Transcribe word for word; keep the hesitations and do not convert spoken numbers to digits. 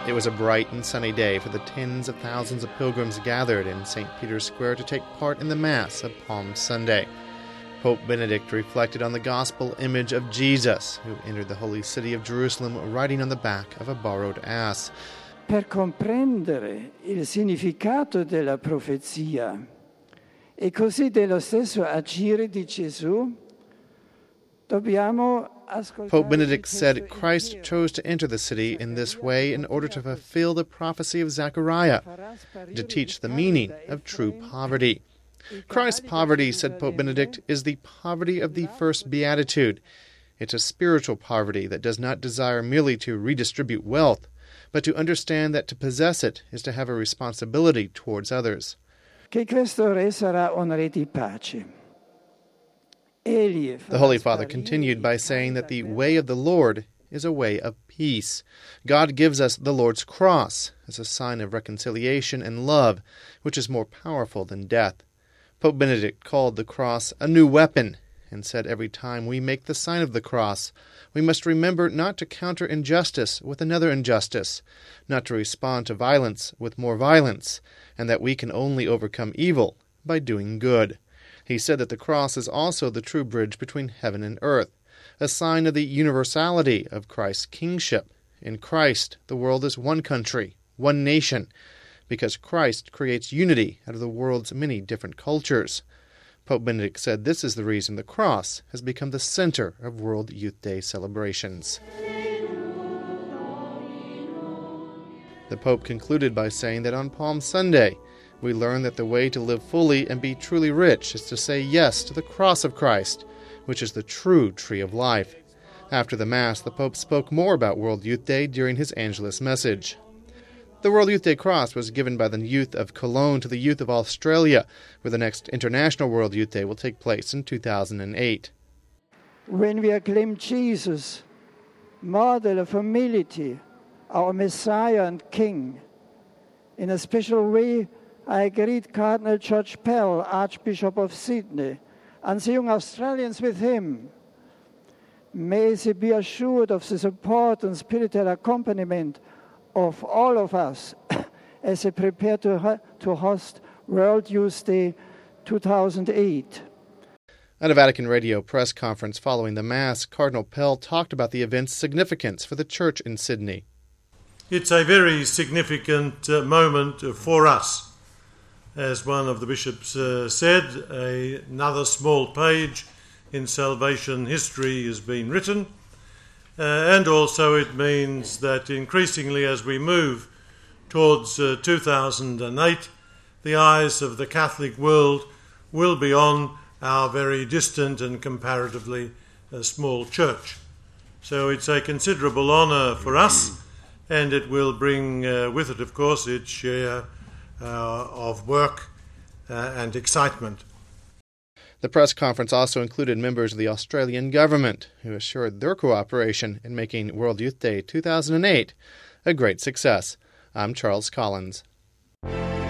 It was a bright and sunny day for the tens of thousands of pilgrims gathered in Saint Peter's Square to take part in the Mass of Palm Sunday. Pope Benedict reflected on the gospel image of Jesus, who entered the holy city of Jerusalem riding on the back of a borrowed ass. Per comprendere il significato della profezia e così dello stesso agire di Gesù, dobbiamo Pope Benedict said Christ chose to enter the city in this way in order to fulfill the prophecy of Zechariah, to teach the meaning of true poverty. Christ's poverty, said Pope Benedict, is the poverty of the first beatitude. It's a spiritual poverty that does not desire merely to redistribute wealth, but to understand that to possess it is to have a responsibility towards others. Che questo re sarà un re di pace. The Holy Father continued by saying that the way of the Lord is a way of peace. God gives us the Lord's cross as a sign of reconciliation and love, which is more powerful than death. Pope Benedict called the cross a new weapon and said every time we make the sign of the cross, we must remember not to counter injustice with another injustice, not to respond to violence with more violence, and that we can only overcome evil by doing good. He said that the cross is also the true bridge between heaven and earth, a sign of the universality of Christ's kingship. In Christ, the world is one country, one nation, because Christ creates unity out of the world's many different cultures. Pope Benedict said this is the reason the cross has become the center of World Youth Day celebrations. The Pope concluded by saying that on Palm Sunday, we learn that the way to live fully and be truly rich is to say yes to the cross of Christ, which is the true tree of life. After the Mass, the Pope spoke more about World Youth Day during his Angelus message. The World Youth Day Cross was given by the youth of Cologne to the youth of Australia, where the next International World Youth Day will take place in two thousand eight. When we acclaim Jesus, model of humility, our Messiah and King, in a special way, I greet Cardinal George Pell, Archbishop of Sydney, and the young Australians with him. May they be assured of the support and spiritual accompaniment of all of us as they prepare to, ho- to host World Youth Day two thousand eight. At a Vatican Radio press conference following the Mass, Cardinal Pell talked about the event's significance for the Church in Sydney. It's a very significant uh, moment uh, for us. As one of the bishops uh, said, a, another small page in salvation history has been written, uh, and also it means that increasingly as we move towards uh, two thousand eight, the eyes of the Catholic world will be on our very distant and comparatively uh, small church. So it's a considerable honour for us, and it will bring uh, with it, of course, its share Uh, of work uh, and excitement. The press conference also included members of the Australian government, who assured their cooperation in making World Youth Day two thousand eight a great success. I'm Charles Collins.